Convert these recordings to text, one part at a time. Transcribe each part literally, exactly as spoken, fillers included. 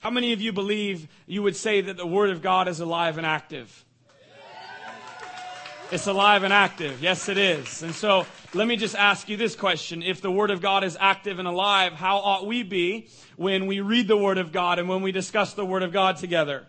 How many of you believe you would say that the Word of God is alive and active? It's alive and active. Yes, it is. And so let me just ask you this question. If the Word of God is active and alive, how ought we be when we read the Word of God and when we discuss the Word of God together?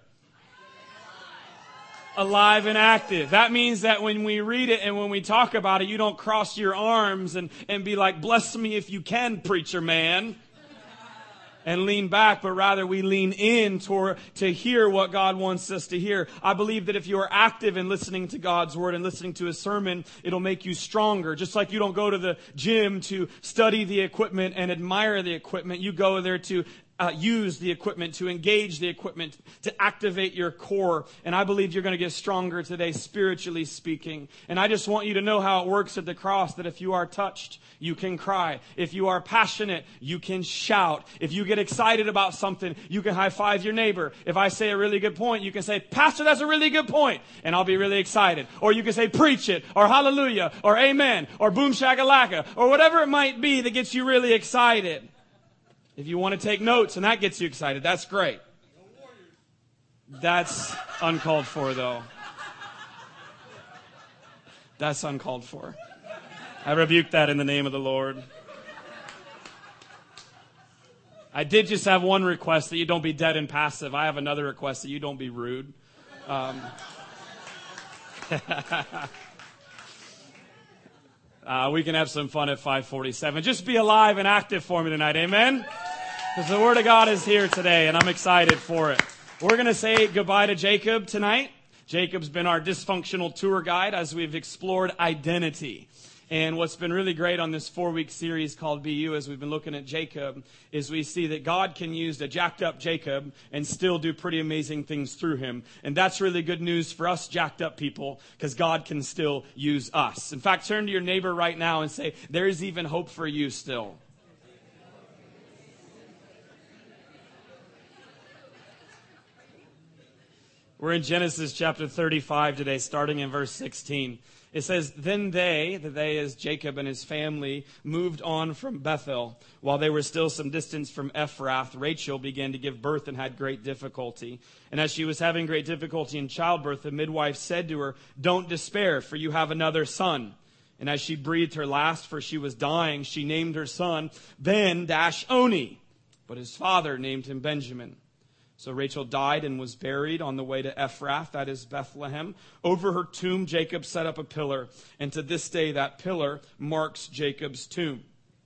Alive and active. That means that when we read it and when we talk about it, you don't cross your arms and, and be like, bless me if you can, preacher man, and lean back, but rather we lean in toward, to hear what God wants us to hear. I believe that if you are active in listening to God's Word and listening to a sermon, it'll make you stronger. Just like you don't go to the gym to study the equipment and admire the equipment, you go there to Uh, use the equipment, to engage the equipment, to activate your core. And I believe you're going to get stronger today, spiritually speaking. And I just want you to know how it works at the cross, that if you are touched, you can cry. If you are passionate, you can shout. If you get excited about something, you can high-five your neighbor. If I say a really good point, you can say, Pastor, that's a really good point. And I'll be really excited. Or you can say, preach it, or hallelujah, or amen, or boom shakalaka, or whatever it might be that gets you really excited. If you want to take notes and that gets you excited, that's great. That's uncalled for, though. That's uncalled for. I rebuke that in the name of the Lord. I did just have one request, that you don't be dead and passive. I have another request, that you don't be rude. Um, uh, we can have some fun at five forty-seven. Just be alive and active for me tonight. Amen? Because the Word of God is here today, and I'm excited for it. We're going to say goodbye to Jacob tonight. Jacob's been our dysfunctional tour guide as we've explored identity. And what's been really great on this four-week series called Be You, as we've been looking at Jacob, is we see that God can use a jacked-up Jacob and still do pretty amazing things through him. And that's really good news for us jacked-up people, because God can still use us. In fact, turn to your neighbor right now and say, there is even hope for you still. We're in Genesis chapter thirty-five today, starting in verse sixteen. It says, Then they, the they is Jacob and his family, moved on from Bethel. While they were still some distance from Ephrath, Rachel began to give birth and had great difficulty. And as she was having great difficulty in childbirth, the midwife said to her, Don't despair, for you have another son. And as she breathed her last, for she was dying, she named her son Ben-Oni. But his father named him Benjamin. So Rachel died and was buried on the way to Ephrath, that is Bethlehem. Over her tomb, Jacob set up a pillar. And to this day, that pillar marks Jacob's tomb.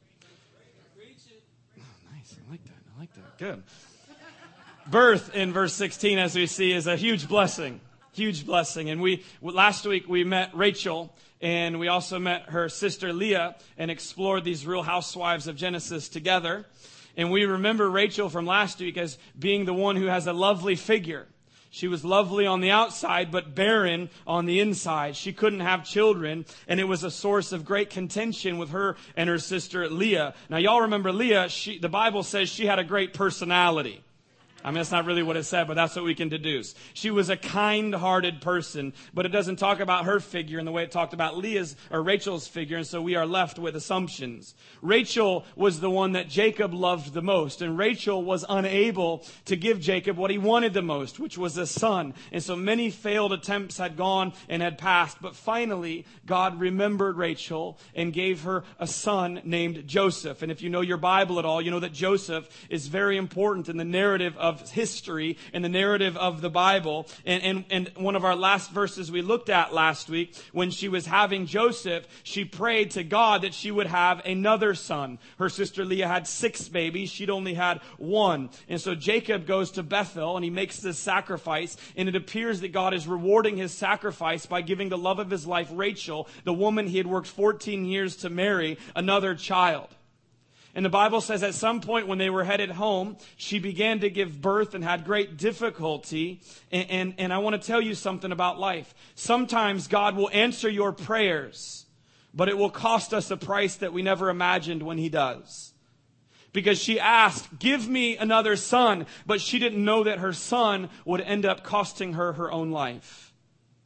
Oh, nice. I like that. I like that. Good. Birth in verse sixteen, as we see, is a huge blessing. Huge blessing. And we last week we met Rachel, and we also met her sister Leah and explored these real housewives of Genesis together. And we remember Rachel from last week as being the one who has a lovely figure. She was lovely on the outside, but barren on the inside. She couldn't have children, and it was a source of great contention with her and her sister Leah. Now, y'all remember Leah, she, the Bible says she had a great personality. I mean, that's not really what it said, but that's what we can deduce. She was a kind-hearted person, but it doesn't talk about her figure in the way it talked about Leah's or Rachel's figure, and so we are left with assumptions. Rachel was the one that Jacob loved the most, and Rachel was unable to give Jacob what he wanted the most, which was a son. And so many failed attempts had gone and had passed, but finally God remembered Rachel and gave her a son named Joseph. And if you know your Bible at all, you know that Joseph is very important in the narrative of Of history and the narrative of the Bible. And, and, and one of our last verses we looked at last week, when she was having Joseph, she prayed to God that she would have another son. Her sister Leah had six babies. She'd only had one. And so Jacob goes to Bethel and he makes this sacrifice. And it appears that God is rewarding his sacrifice by giving the love of his life, Rachel, the woman he had worked fourteen years to marry, another child. And the Bible says at some point when they were headed home, she began to give birth and had great difficulty. And, and, and I want to tell you something about life. Sometimes God will answer your prayers, but it will cost us a price that we never imagined when he does. Because she asked, give me another son, but she didn't know that her son would end up costing her her own life.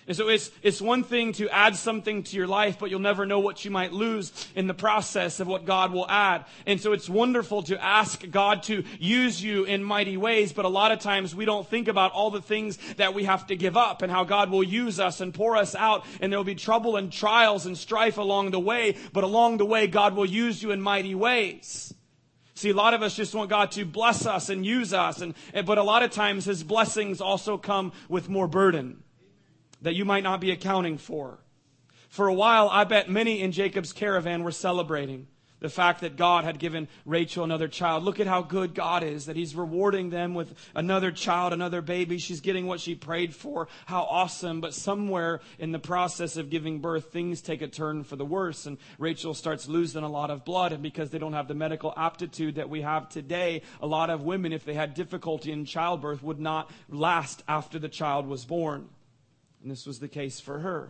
And so it's, it's one thing to add something to your life, but you'll never know what you might lose in the process of what God will add. And so it's wonderful to ask God to use you in mighty ways, but a lot of times we don't think about all the things that we have to give up and how God will use us and pour us out, and there will be trouble and trials and strife along the way, but along the way God will use you in mighty ways. See, a lot of us just want God to bless us and use us, and but a lot of times His blessings also come with more burden that you might not be accounting for. For a while, I bet many in Jacob's caravan were celebrating the fact that God had given Rachel another child. Look at how good God is, that He's rewarding them with another child, another baby. She's getting what she prayed for. How awesome. But somewhere in the process of giving birth, things take a turn for the worse. And Rachel starts losing a lot of blood. And because they don't have the medical aptitude that we have today, a lot of women, if they had difficulty in childbirth, would not last after the child was born. And this was the case for her.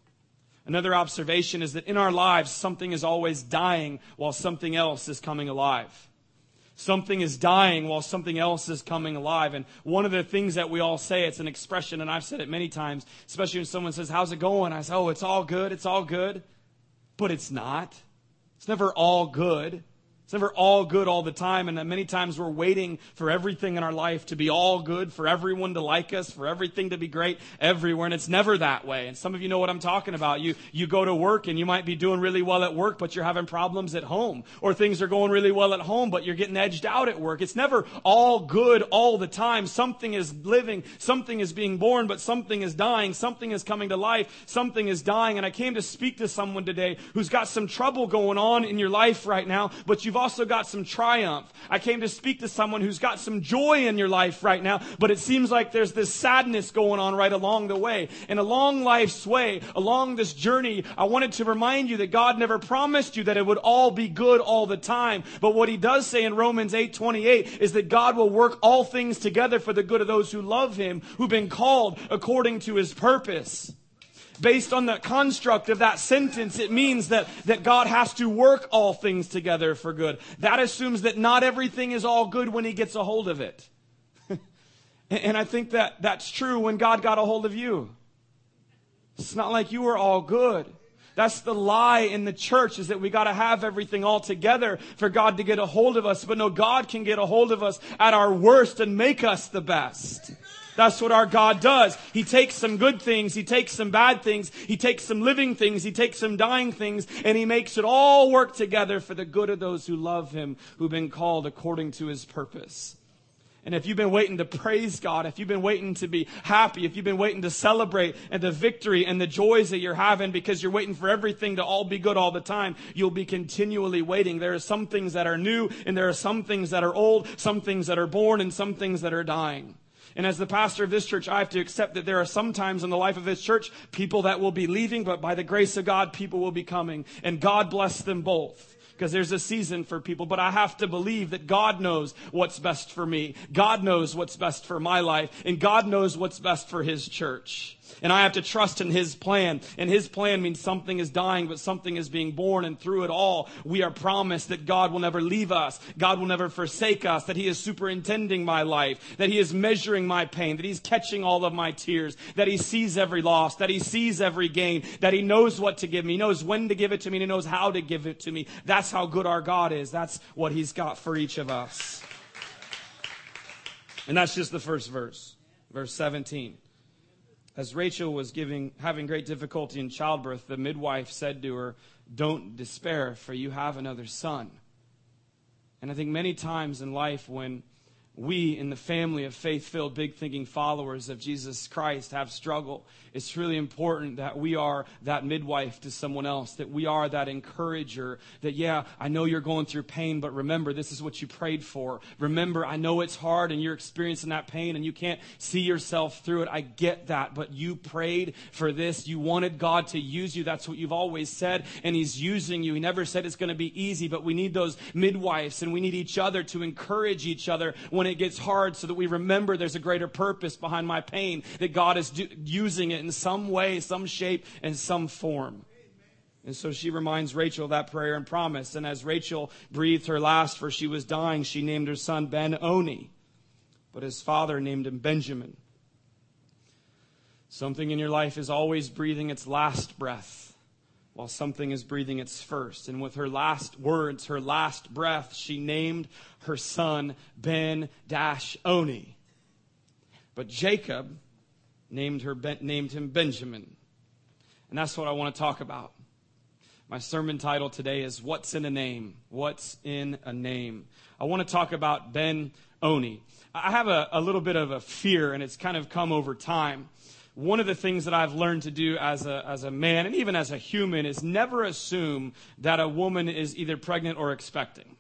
Another observation is that in our lives, something is always dying while something else is coming alive. Something is dying while something else is coming alive. And one of the things that we all say, it's an expression, and I've said it many times, especially when someone says, how's it going? I say, oh, it's all good, it's all good. But it's not. It's never all good. It's never all good all the time, and many times we're waiting for everything in our life to be all good, for everyone to like us, for everything to be great everywhere, and it's never that way. And some of you know what I'm talking about. You you go to work, and you might be doing really well at work, but you're having problems at home. Or things are going really well at home, but you're getting edged out at work. It's never all good all the time. Something is living, something is being born, but something is dying, something is coming to life, something is dying. And I came to speak to someone today who's got some trouble going on in your life right now, but you've also got some triumph. I came to speak to someone who's got some joy in your life right now, but it seems like there's this sadness going on right along the way. And along life's way, along this journey, I wanted to remind you that God never promised you that it would all be good all the time. But what He does say in Romans eight twenty-eight is that God will work all things together for the good of those who love Him, who've been called according to His purpose. Based on the construct of that sentence, it means that, that God has to work all things together for good. That assumes that not everything is all good when He gets a hold of it. And I think that that's true when God got a hold of you. It's not like you were all good. That's the lie in the church, is that we got to have everything all together for God to get a hold of us. But no, God can get a hold of us at our worst and make us the best. That's what our God does. He takes some good things, He takes some bad things, He takes some living things, He takes some dying things, and He makes it all work together for the good of those who love Him, who've been called according to His purpose. And if you've been waiting to praise God, if you've been waiting to be happy, if you've been waiting to celebrate and the victory and the joys that you're having because you're waiting for everything to all be good all the time, you'll be continually waiting. There are some things that are new, and there are some things that are old, some things that are born, and some things that are dying. And as the pastor of this church, I have to accept that there are some times in the life of this church, people that will be leaving, but by the grace of God, people will be coming. And God bless them both. Because there's a season for people. But I have to believe that God knows what's best for me. God knows what's best for my life. And God knows what's best for His church. And I have to trust in His plan. And His plan means something is dying, but something is being born. And through it all, we are promised that God will never leave us. God will never forsake us. That He is superintending my life. That He is measuring my pain. That He's catching all of my tears. That He sees every loss. That He sees every gain. That He knows what to give me. He knows when to give it to me. And He knows how to give it to me. That's how good our God is. That's what He's got for each of us. And that's just the first verse. Verse seventeen. As Rachel was giving, having great difficulty in childbirth, the midwife said to her, "Don't despair, for you have another son." And I think many times in life when we in the family of faith-filled, big-thinking followers of Jesus Christ have struggle, it's really important that we are that midwife to someone else, that we are that encourager, that, yeah, I know you're going through pain, but remember, this is what you prayed for. Remember, I know it's hard and you're experiencing that pain and you can't see yourself through it. I get that, but you prayed for this. You wanted God to use you. That's what you've always said, and He's using you. He never said it's going to be easy, but we need those midwives, and we need each other to encourage each other when it gets hard, so that we remember there's a greater purpose behind my pain, that God is do- using it in some way, some shape, and some form. And so she reminds Rachel of that prayer and promise. And as Rachel breathed her last, for she was dying, she named her son Ben-Oni, but his father named him Benjamin. Something in your life is always breathing its last breath, while something is breathing its first. And with her last words, her last breath, she named her son Ben-Oni. But Jacob named her named him Benjamin. And that's what I want to talk about. My sermon title today is What's in a Name? What's in a Name? I want to talk about Ben-Oni. I have a, a little bit of a fear, and it's kind of come over time. One of the things that I've learned to do as a as a man and even as a human is never assume that a woman is either pregnant or expecting.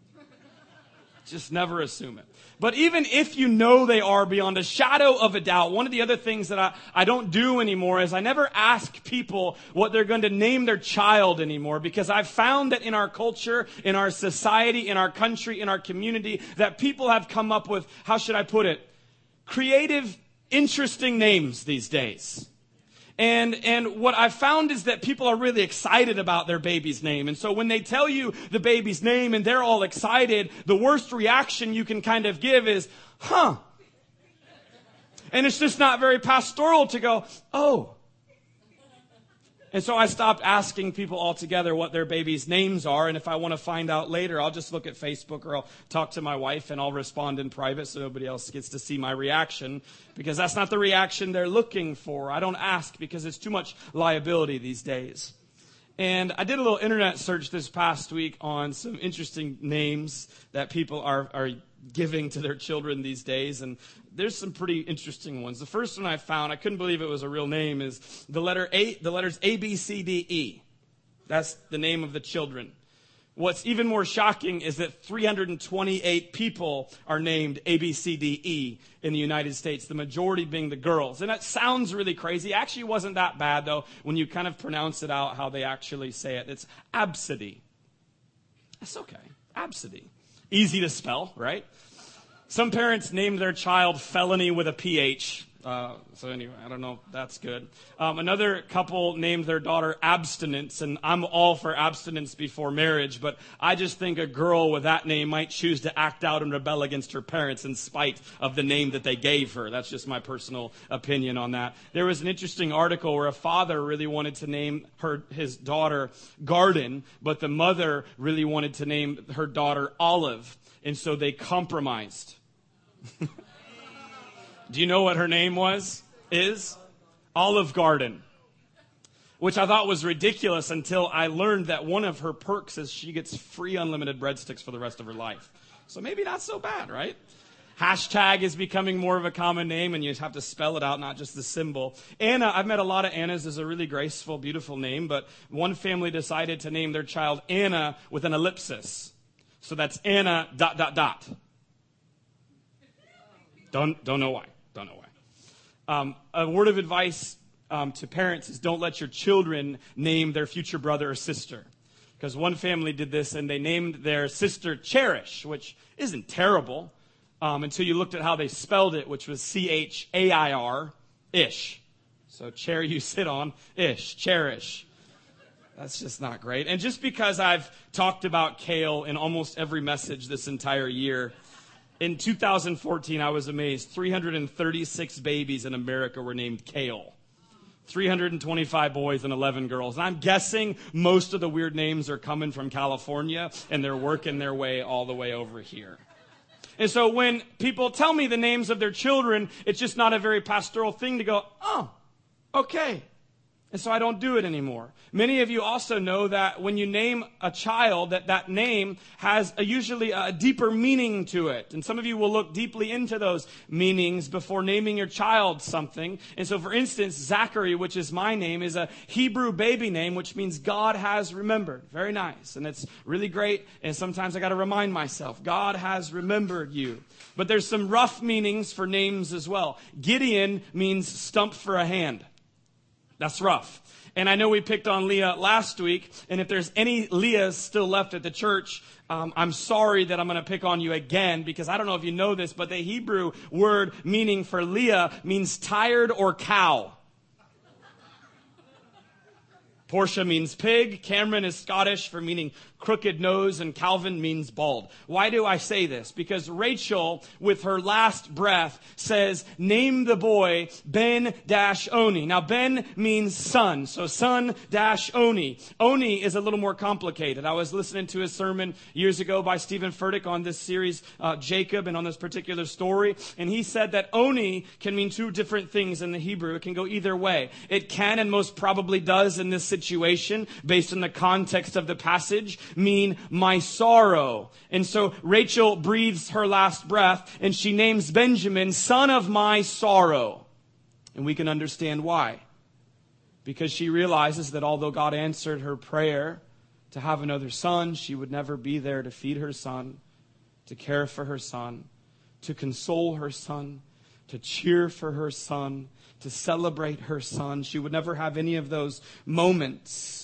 Just never assume it. But even if you know they are beyond a shadow of a doubt, one of the other things that I, I don't do anymore is I never ask people what they're going to name their child anymore, because I've found that in our culture, in our society, in our country, in our community, that people have come up with, how should I put it, creative, interesting names these days. And and what I've found is that people are really excited about their baby's name. And so when they tell you the baby's name and they're all excited, the worst reaction you can kind of give is, huh. And it's just not very pastoral to go, oh. And so I stopped asking people altogether what their baby's names are. And if I want to find out later, I'll just look at Facebook or I'll talk to my wife and I'll respond in private so nobody else gets to see my reaction, because that's not the reaction they're looking for. I don't ask because it's too much liability these days. And I did a little internet search this past week on some interesting names that people are, are giving to their children these days. And there's some pretty interesting ones. The first one I found, I couldn't believe it was a real name, is the letter A, the letters A, B, C, D, E. That's the name of the children. What's even more shocking is that three hundred twenty-eight people are named A, B, C, D, E in the United States, the majority being the girls. And that sounds really crazy. Actually, it wasn't that bad, though, when you kind of pronounce it out how they actually say it. It's Absidy. That's okay. Absidy. Easy to spell, right? Some parents named their child Felony with a P H. Uh, so anyway, I don't know if that's good. Um, another couple named their daughter Abstinence, and I'm all for abstinence before marriage, but I just think a girl with that name might choose to act out and rebel against her parents in spite of the name that they gave her. That's just my personal opinion on that. There was an interesting article where a father really wanted to name her his daughter Garden, but the mother really wanted to name her daughter Olive, and so they compromised. Do you know what her name was? Is? Olive Garden. Which I thought was ridiculous until I learned that one of her perks is she gets free unlimited breadsticks for the rest of her life. So maybe not so bad, right? Hashtag is becoming more of a common name, and you have to spell it out, not just the symbol. Anna, I've met a lot of Annas. Is a really graceful, beautiful name, but one family decided to name their child Anna with an ellipsis. So that's Anna dot, dot, dot. Don't, don't know why. Don't know why. Um, a word of advice um, to parents is don't let your children name their future brother or sister. Because one family did this, and they named their sister Cherish, which isn't terrible, um, until you looked at how they spelled it, which was C H A I R, ish. So chair you sit on, ish, cherish. That's just not great. And just because I've talked about kale in almost every message this entire year, in two thousand fourteen, I was amazed. three hundred thirty-six babies in America were named Kale. three hundred twenty-five boys and eleven girls. And I'm guessing most of the weird names are coming from California, and they're working their way all the way over here. And so when people tell me the names of their children, it's just not a very pastoral thing to go, oh, okay. And so I don't do it anymore. Many of you also know that when you name a child, that that name has a, usually a deeper meaning to it. And some of you will look deeply into those meanings before naming your child something. And so, for instance, Zachary, which is my name, is a Hebrew baby name, which means God has remembered. Very nice. And it's really great. And sometimes I got to remind myself, God has remembered you. But there's some rough meanings for names as well. Gideon means stump for a hand. That's rough. And I know we picked on Leah last week, and if there's any Leahs still left at the church, um, I'm sorry that I'm going to pick on you again, because I don't know if you know this, but the Hebrew word meaning for Leah means tired or cow. Portia means pig. Cameron is Scottish for meaning crooked nose and Calvin means bald. Why do I say this? Because Rachel, with her last breath, says, name the boy Ben-Oni. Now, Ben means son. So son dash Oni. Oni is a little more complicated. I was listening to a sermon years ago by Stephen Furtick on this series, uh, Jacob, and on this particular story. And he said that Oni can mean two different things in the Hebrew. It can go either way. It can, and most probably does in this situation, based on the context of the passage, mean my sorrow. And so Rachel breathes her last breath and she names Benjamin son of my sorrow. And we can understand why. Because she realizes that although God answered her prayer to have another son, she would never be there to feed her son, to care for her son, to console her son, to cheer for her son, to celebrate her son. She would never have any of those moments.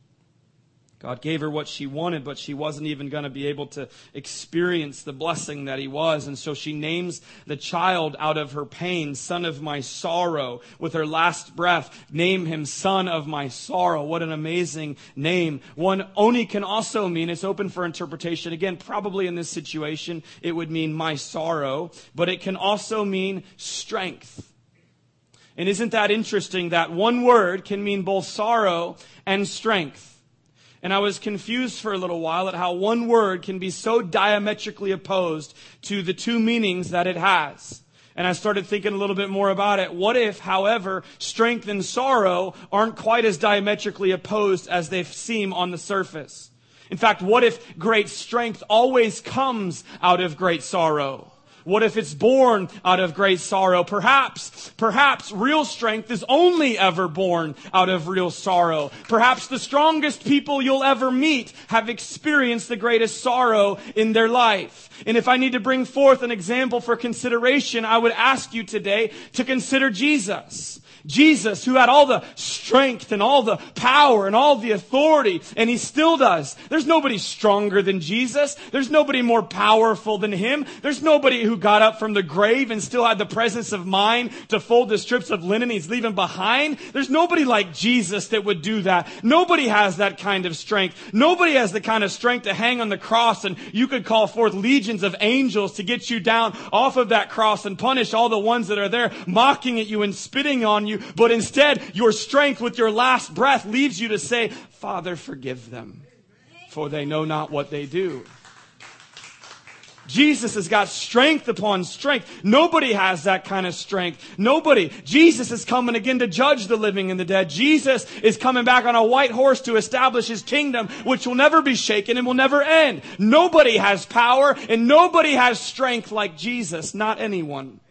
God gave her what she wanted, but she wasn't even going to be able to experience the blessing that he was. And so she names the child out of her pain, son of my sorrow. With her last breath, name him son of my sorrow. What an amazing name. One, Oni can also mean, it's open for interpretation. Again, probably in this situation, it would mean my sorrow, but it can also mean strength. And isn't that interesting that one word can mean both sorrow and strength? And I was confused for a little while at how one word can be so diametrically opposed to the two meanings that it has. And I started thinking a little bit more about it. What if, however, strength and sorrow aren't quite as diametrically opposed as they seem on the surface? In fact, what if great strength always comes out of great sorrow? What if it's born out of great sorrow? Perhaps, perhaps real strength is only ever born out of real sorrow. Perhaps the strongest people you'll ever meet have experienced the greatest sorrow in their life. And if I need to bring forth an example for consideration, I would ask you today to consider Jesus. Jesus, who had all the strength and all the power and all the authority, and he still does. There's nobody stronger than Jesus. There's nobody more powerful than him. There's nobody who got up from the grave and still had the presence of mind to fold the strips of linen he's leaving behind. There's nobody like Jesus that would do that. Nobody has that kind of strength. Nobody has the kind of strength to hang on the cross and you could call forth legions of angels to get you down off of that cross and punish all the ones that are there mocking at you and spitting on you. But instead, your strength with your last breath leaves you to say, Father, forgive them, for they know not what they do. Jesus has got strength upon strength. Nobody has that kind of strength. Nobody. Jesus is coming again to judge the living and the dead. Jesus is coming back on a white horse to establish his kingdom, which will never be shaken and will never end. Nobody has power and nobody has strength like Jesus. Not anyone.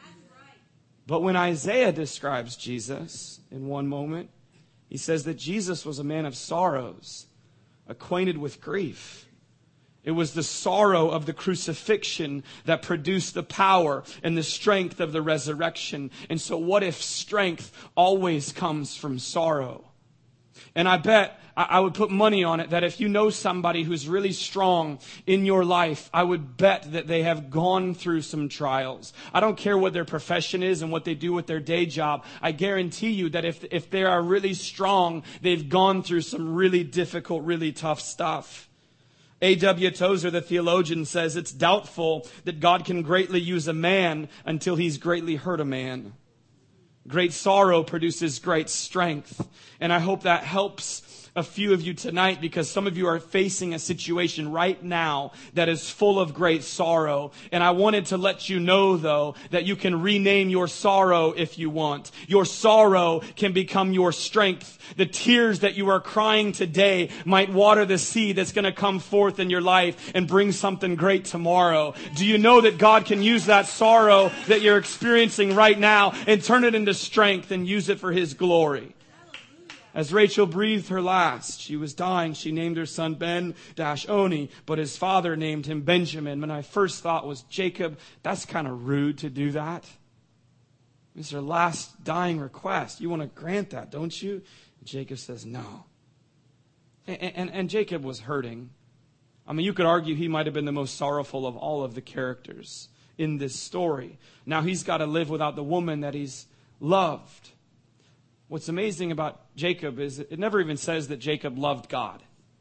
But when Isaiah describes Jesus in one moment, he says that Jesus was a man of sorrows, acquainted with grief. It was the sorrow of the crucifixion that produced the power and the strength of the resurrection. And so what if strength always comes from sorrow? And I bet, I would put money on it that if you know somebody who's really strong in your life, I would bet that they have gone through some trials. I don't care what their profession is and what they do with their day job. I guarantee you that if, if they are really strong, they've gone through some really difficult, really tough stuff. A W Tozer, the theologian, says it's doubtful that God can greatly use a man until he's greatly hurt a man. Great sorrow produces great strength. And I hope that helps a few of you tonight, because some of you are facing a situation right now that is full of great sorrow. And I wanted to let you know, though, that you can rename your sorrow if you want. Your sorrow can become your strength. The tears that you are crying today might water the seed that's going to come forth in your life and bring something great tomorrow. Do you know that God can use that sorrow that you're experiencing right now and turn it into strength and use it for his glory? As Rachel breathed her last, she was dying. She named her son Ben-Oni, but his father named him Benjamin. And my first thought was, Jacob, that's kind of rude to do that. It's her last dying request. You want to grant that, don't you? And Jacob says, no. And, and, and Jacob was hurting. I mean, you could argue he might have been the most sorrowful of all of the characters in this story. Now he's got to live without the woman that he's loved. What's amazing about Jacob is it never even says that Jacob loved God.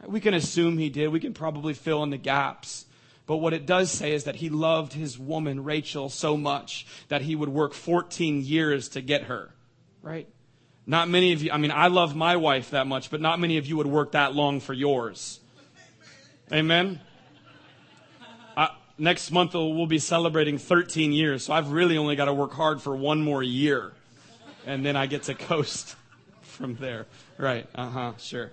We can assume he did. We can probably fill in the gaps. But what it does say is that he loved his woman, Rachel, so much that he would work fourteen years to get her. Right? Not many of you, I mean, I love my wife that much, but not many of you would work that long for yours. Amen? Uh, next month we'll be celebrating thirteen years, so I've really only got to work hard for one more year. And then I get to coast from there. Right, uh-huh, sure.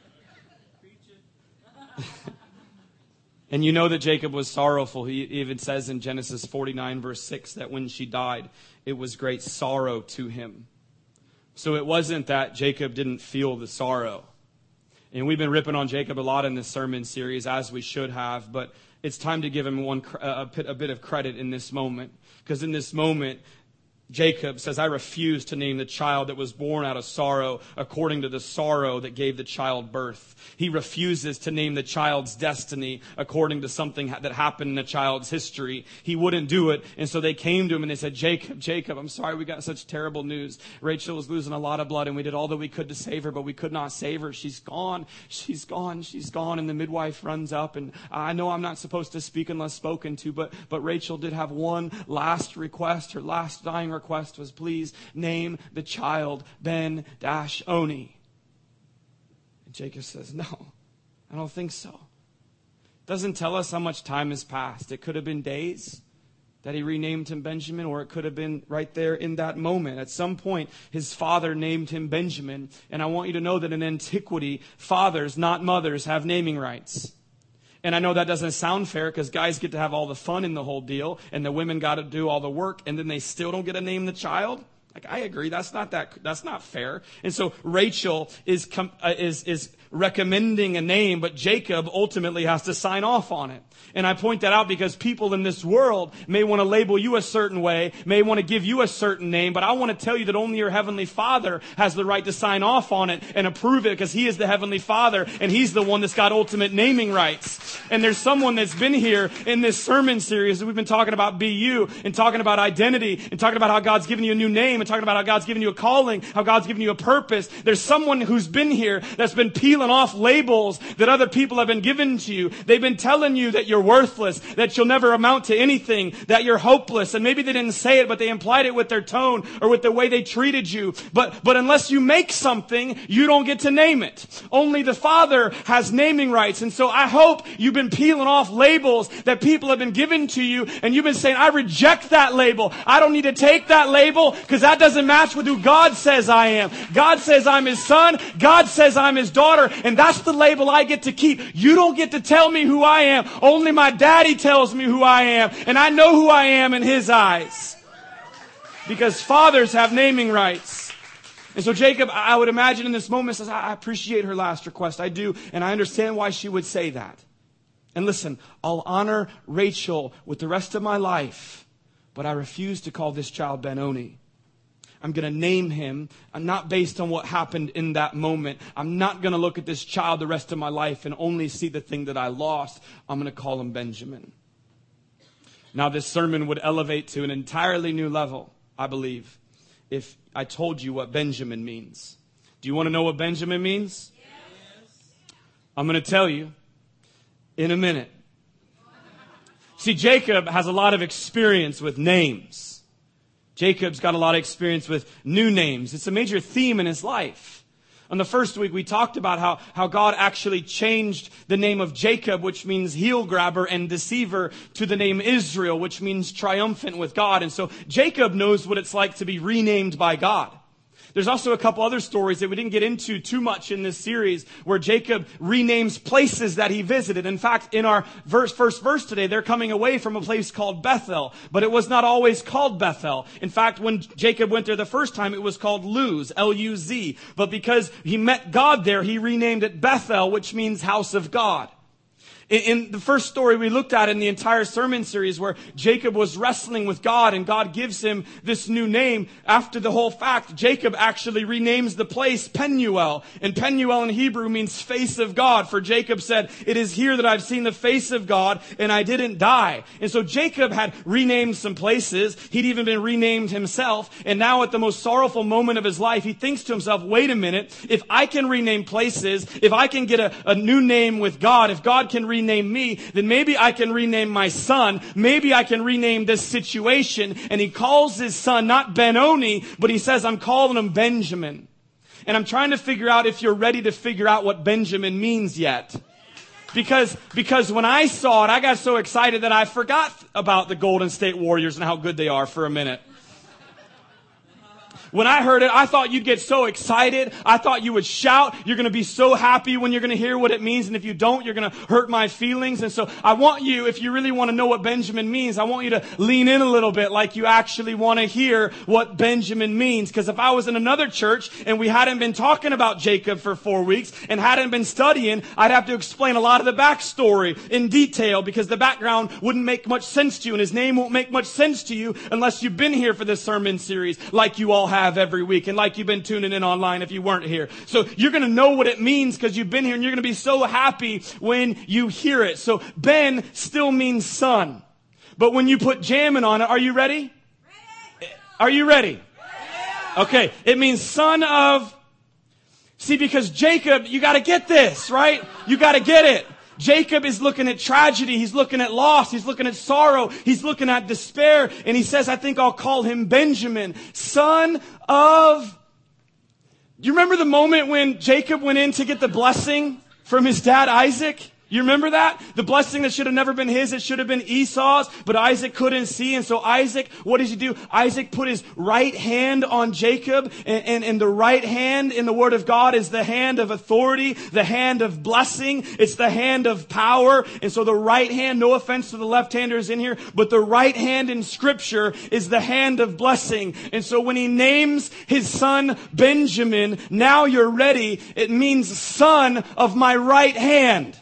And you know that Jacob was sorrowful. He even says in Genesis forty-nine, verse six, that when she died, it was great sorrow to him. So it wasn't that Jacob didn't feel the sorrow. And we've been ripping on Jacob a lot in this sermon series, as we should have, but it's time to give him one a bit, a bit of credit in this moment. Because in this moment, Jacob says, I refuse to name the child that was born out of sorrow according to the sorrow that gave the child birth. He refuses to name the child's destiny according to something that happened in the child's history. He wouldn't do it. And so they came to him and they said, Jacob, Jacob, I'm sorry we got such terrible news. Rachel was losing a lot of blood and we did all that we could to save her, but we could not save her. She's gone. She's gone. She's gone. And the midwife runs up, and I know I'm not supposed to speak unless spoken to, but, but Rachel did have one last request. Her last dying request was, please name the child Ben-Oni. And Jacob says, no, I don't think so. Doesn't tell us how much time has passed. It could have been days that he renamed him Benjamin, or it could have been right there in that moment. At some point, his father named him Benjamin. And I want you to know that in antiquity, fathers, not mothers, have naming rights. And I know that doesn't sound fair because guys get to have all the fun in the whole deal and the women got to do all the work, and then they still don't get to name the child. Like, I agree. That's not that, that's not fair. And so Rachel is, com, uh, is, is recommending a name, but Jacob ultimately has to sign off on it. And I point that out because people in this world may want to label you a certain way, may want to give you a certain name, but I want to tell you that only your Heavenly Father has the right to sign off on it and approve it, because He is the Heavenly Father and He's the one that's got ultimate naming rights. And there's someone that's been here in this sermon series that we've been talking about B U and talking about identity and talking about how God's given you a new name and talking about how God's given you a calling, how God's given you a purpose. There's someone who's been here that's been peeling off labels that other people have been given to you. They've been telling you that you're worthless, that you'll never amount to anything, that you're hopeless. And maybe they didn't say it, but they implied it with their tone or with the way they treated you. But, but unless you make something, you don't get to name it. Only the Father has naming rights. And so I hope you've been peeling off labels that people have been given to you, and you've been saying, I reject that label. I don't need to take that label because that doesn't match with who God says I am. God says I'm His son. God says I'm His daughter. And that's the label I get to keep. You don't get to tell me who I am. Only my daddy tells me who I am. And I know who I am in His eyes. Because fathers have naming rights. And so Jacob, I would imagine in this moment, says, I appreciate her last request. I do. And I understand why she would say that. And listen, I'll honor Rachel with the rest of my life, but I refuse to call this child Ben-Oni. I'm going to name him, not based on what happened in that moment. I'm not going to look at this child the rest of my life and only see the thing that I lost. I'm going to call him Benjamin. Now, this sermon would elevate to an entirely new level, I believe, if I told you what Benjamin means. Do you want to know what Benjamin means? Yes. I'm going to tell you in a minute. See, Jacob has a lot of experience with names. Jacob's got a lot of experience with new names. It's a major theme in his life. On the first week, we talked about how, how God actually changed the name of Jacob, which means heel grabber and deceiver, to the name Israel, which means triumphant with God. And so Jacob knows what it's like to be renamed by God. There's also a couple other stories that we didn't get into too much in this series where Jacob renames places that he visited. In fact, in our verse, first verse today, they're coming away from a place called Bethel, but it was not always called Bethel. In fact, when Jacob went there the first time, it was called Luz, L U Z. But because he met God there, he renamed it Bethel, which means house of God. In the first story we looked at in the entire sermon series where Jacob was wrestling with God and God gives him this new name, after the whole fact, Jacob actually renames the place Penuel. And Penuel in Hebrew means face of God. For Jacob said, it is here that I've seen the face of God and I didn't die. And so Jacob had renamed some places. He'd even been renamed himself. And now at the most sorrowful moment of his life, he thinks to himself, wait a minute, if I can rename places, if I can get a, a new name with God, if God can rename me, then maybe I can rename my son. Maybe I can rename this situation. And he calls his son not Ben-Oni, but he says, I'm calling him Benjamin. And I'm trying to figure out if you're ready to figure out what Benjamin means yet. Because, because when I saw it, I got so excited that I forgot about the Golden State Warriors and how good they are for a minute. When I heard it, I thought you'd get so excited. I thought you would shout. You're going to be so happy when you're going to hear what it means. And if you don't, you're going to hurt my feelings. And so I want you, if you really want to know what Benjamin means, I want you to lean in a little bit like you actually want to hear what Benjamin means. Because if I was in another church and we hadn't been talking about Jacob for four weeks and hadn't been studying, I'd have to explain a lot of the backstory in detail because the background wouldn't make much sense to you. And his name won't make much sense to you unless you've been here for this sermon series like you all have every week and like you've been tuning in online if you weren't here. So you're going to know what it means because you've been here and you're going to be so happy when you hear it. So Ben still means son. But when you put Jamin on it, are you ready? Ready. Are you ready? Ready. Okay. It means son of, see, because Jacob, you got to get this, right? You got to get it. Jacob is looking at tragedy. He's looking at loss. He's looking at sorrow. He's looking at despair. And he says, I think I'll call him Benjamin, son of... Do you remember the moment when Jacob went in to get the blessing from his dad, Isaac? You remember that? The blessing that should have never been his, it should have been Esau's, but Isaac couldn't see. And so Isaac, what did he do? Isaac put his right hand on Jacob, and, and, and the right hand in the Word of God is the hand of authority, the hand of blessing. It's the hand of power. And so the right hand, no offense to the left-handers in here, but the right hand in Scripture is the hand of blessing. And so when he names his son Benjamin, now you're ready, it means son of my right hand.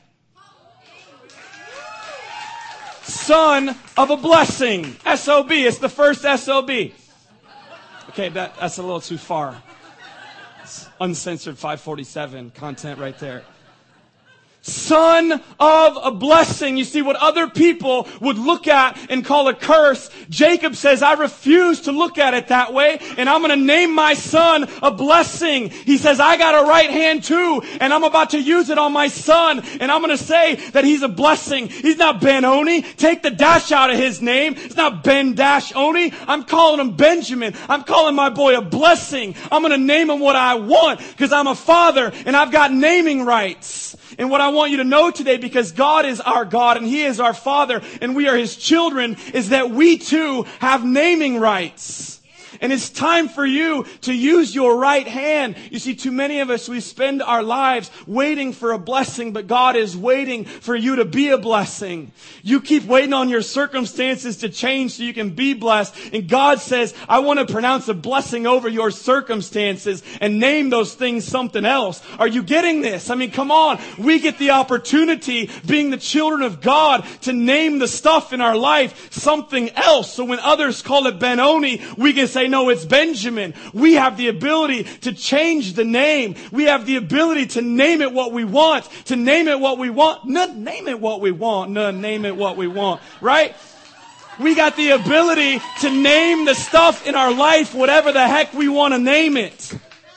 Son of a blessing. S O B. It's the first S O B. Okay, that, that's a little too far. It's uncensored five forty-seven content right there. Son of a blessing. You see, what other people would look at and call a curse, Jacob says, I refuse to look at it that way, and I'm going to name my son a blessing. He says, I got a right hand too, and I'm about to use it on my son, and I'm going to say that he's a blessing. He's not Ben-Oni. Take the dash out of his name. It's not Ben-Dash-Oni. I'm calling him Benjamin. I'm calling my boy a blessing. I'm going to name him what I want because I'm a father, and I've got naming rights. And what I want you to know today, because God is our God and He is our Father and we are His children, is that we too have naming rights. And it's time for you to use your right hand. You see, too many of us, we spend our lives waiting for a blessing, but God is waiting for you to be a blessing. You keep waiting on your circumstances to change so you can be blessed. And God says, I want to pronounce a blessing over your circumstances and name those things something else. Are you getting this? I mean, come on. We get the opportunity, being the children of God, to name the stuff in our life something else. So when others call it Ben-Oni, we can say, no, it's Benjamin. We have the ability to change the name. We have the ability to name it what we want. To name it what we want. None, name it what we want. None, name it what we want. Right? We got the ability to name the stuff in our life whatever the heck we want to name it.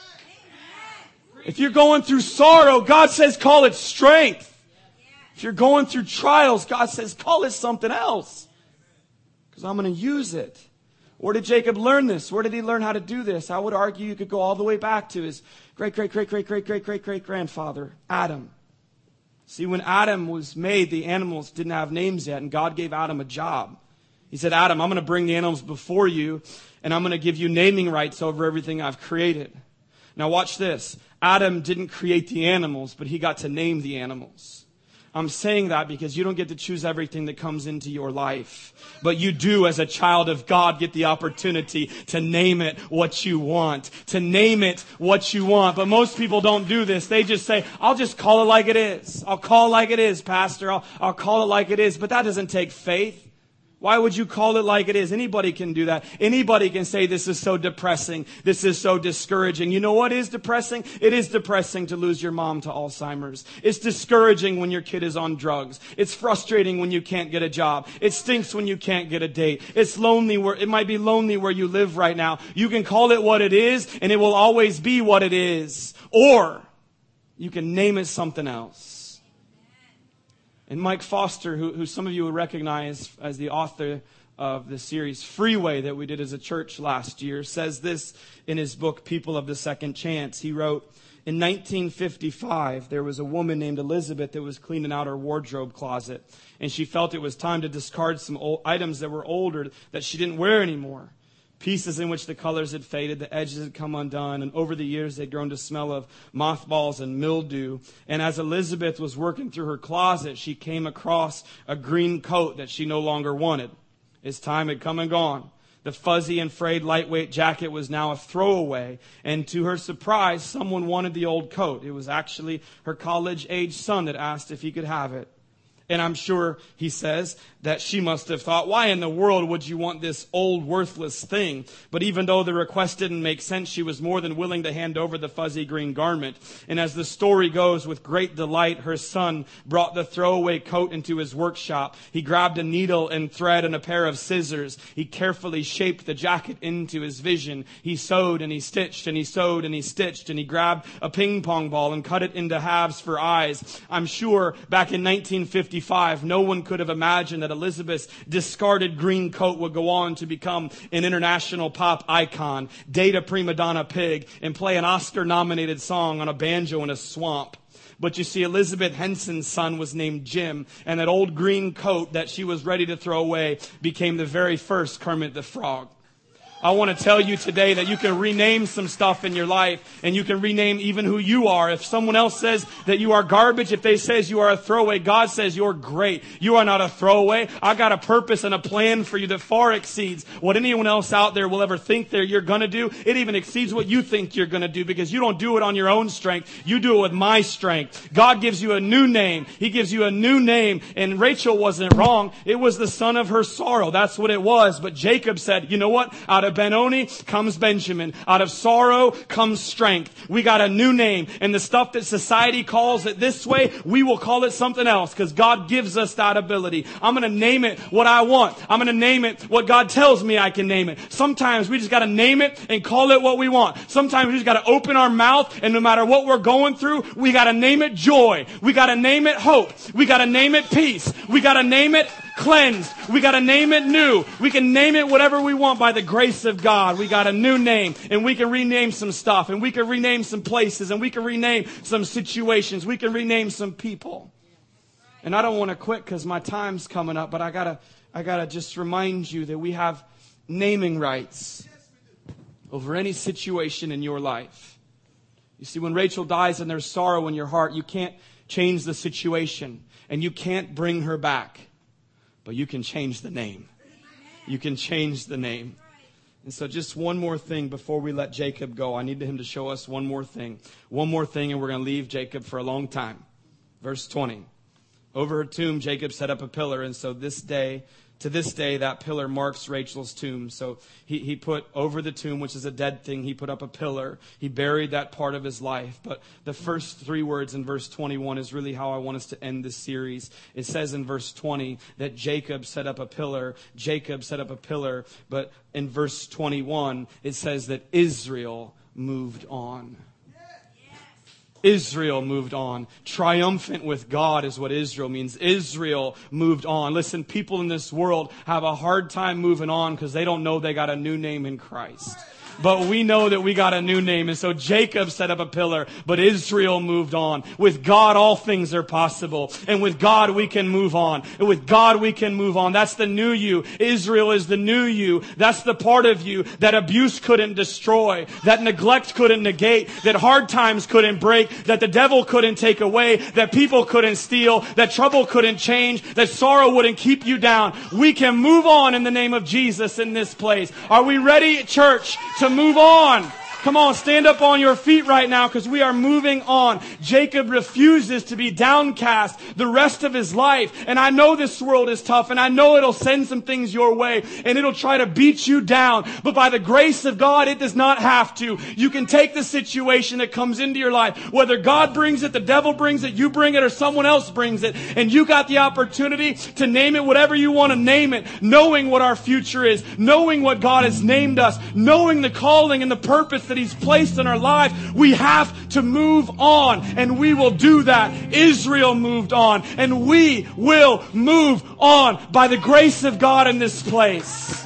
If you're going through sorrow, God says call it strength. If you're going through trials, God says call it something else. Because I'm going to use it. Where did Jacob learn this? Where did he learn how to do this? I would argue you could go all the way back to his great, great, great, great, great, great, great, great grandfather, Adam. See, when Adam was made, the animals didn't have names yet, and God gave Adam a job. He said, Adam, I'm going to bring the animals before you, and I'm going to give you naming rights over everything I've created. Now watch this. Adam didn't create the animals, but he got to name the animals. I'm saying that because you don't get to choose everything that comes into your life. But you do, as a child of God, get the opportunity to name it what you want. To name it what you want. But most people don't do this. They just say, I'll just call it like it is. I'll call it like it is, Pastor. I'll, I'll call it like it is. But that doesn't take faith. Why would you call it like it is? Anybody can do that. Anybody can say this is so depressing. This is so discouraging. You know what is depressing? It is depressing to lose your mom to Alzheimer's. It's discouraging when your kid is on drugs. It's frustrating when you can't get a job. It stinks when you can't get a date. It's lonely where, it might be lonely where you live right now. You can call it what it is and it will always be what it is. Or you can name it something else. And Mike Foster, who, who some of you will recognize as the author of the series Freeway that we did as a church last year, says this in his book, People of the Second Chance. He wrote, in nineteen fifty-five, there was a woman named Elizabeth that was cleaning out her wardrobe closet. And she felt it was time to discard some old items that were older that she didn't wear anymore. Pieces in which the colors had faded, the edges had come undone, and over the years they'd grown to smell of mothballs and mildew. And as Elizabeth was working through her closet, she came across a green coat that she no longer wanted. Its time had come and gone. The fuzzy and frayed lightweight jacket was now a throwaway, and to her surprise, someone wanted the old coat. It was actually her college-age son that asked if he could have it. And I'm sure, he says, that she must have thought, why in the world would you want this old, worthless thing? But even though the request didn't make sense, she was more than willing to hand over the fuzzy green garment. And as the story goes, with great delight, her son brought the throwaway coat into his workshop. He grabbed a needle and thread and a pair of scissors. He carefully shaped the jacket into his vision. He sewed and he stitched and he sewed and he stitched, and he grabbed a ping pong ball and cut it into halves for eyes. I'm sure back in nineteen fifty-five, no one could have imagined that Elizabeth's discarded green coat would go on to become an international pop icon, date a prima donna pig, and play an Oscar-nominated song on a banjo in a swamp. But you see, Elizabeth Henson's son was named Jim, and that old green coat that she was ready to throw away became the very first Kermit the Frog. I want to tell you today that you can rename some stuff in your life, and you can rename even who you are. If someone else says that you are garbage, if they says you are a throwaway, God says you're great. You are not a throwaway. I got a purpose and a plan for you that far exceeds what anyone else out there will ever think that you're going to do. It even exceeds what you think you're going to do, because you don't do it on your own strength. You do it with my strength. God gives you a new name. He gives you a new name. And Rachel wasn't wrong. It was the son of her sorrow. That's what it was. But Jacob said, you know what? Out of Benoni comes Benjamin. Out of sorrow comes strength. We got a new name. And the stuff that society calls it this way, we will call it something else, because God gives us that ability. I'm going to name it what I want. I'm going to name it what God tells me I can name it. Sometimes we just got to name it and call it what we want. Sometimes we just got to open our mouth, and no matter what we're going through, we got to name it joy. We got to name it hope. We got to name it peace. We got to name it cleansed. We got to name it new. We can name it whatever we want by the grace of God. We got a new name, and we can rename some stuff, and we can rename some places, and we can rename some situations. We can rename some people. And I don't want to quit because my time's coming up, but I gotta, I gotta just remind you that we have naming rights over any situation in your life. You see, when Rachel dies and there's sorrow in your heart, you can't change the situation, and you can't bring her back. But you can change the name. You can change the name. And so just one more thing before we let Jacob go. I need him to show us one more thing. One more thing, and we're going to leave Jacob for a long time. Verse twenty. Over her tomb, Jacob set up a pillar. And so this day, to this day, that pillar marks Rachel's tomb. So he, he put over the tomb, which is a dead thing, he put up a pillar. He buried that part of his life. But the first three words in verse twenty-one is really how I want us to end this series. It says in verse twenty that Jacob set up a pillar. Jacob set up a pillar. But in verse twenty-one, it says that Israel moved on. Israel moved on. Triumphant with God is what Israel means. Israel moved on. Listen, people in this world have a hard time moving on because they don't know they got a new name in Christ. but we know that we got a new name. And so Jacob set up a pillar, but Israel moved on. With God, all things are possible. And with God, we can move on. And with God, we can move on. That's the new you. Israel is the new you. That's the part of you that abuse couldn't destroy, that neglect couldn't negate, that hard times couldn't break, that the devil couldn't take away, that people couldn't steal, that trouble couldn't change, that sorrow wouldn't keep you down. We can move on in the name of Jesus in this place. Are we ready, church, to move on? Come on, stand up on your feet right now because we are moving on. Jacob refuses to be downcast the rest of his life. And I know this world is tough, and I know it'll send some things your way, and it'll try to beat you down. But by the grace of God, it does not have to. You can take the situation that comes into your life, whether God brings it, the devil brings it, you bring it, or someone else brings it, and you got the opportunity to name it whatever you want to name it, knowing what our future is, knowing what God has named us, knowing the calling and the purpose that He's placed in our life. We have to move on, and we will do that. Israel moved on, and we will move on by the grace of God in this place.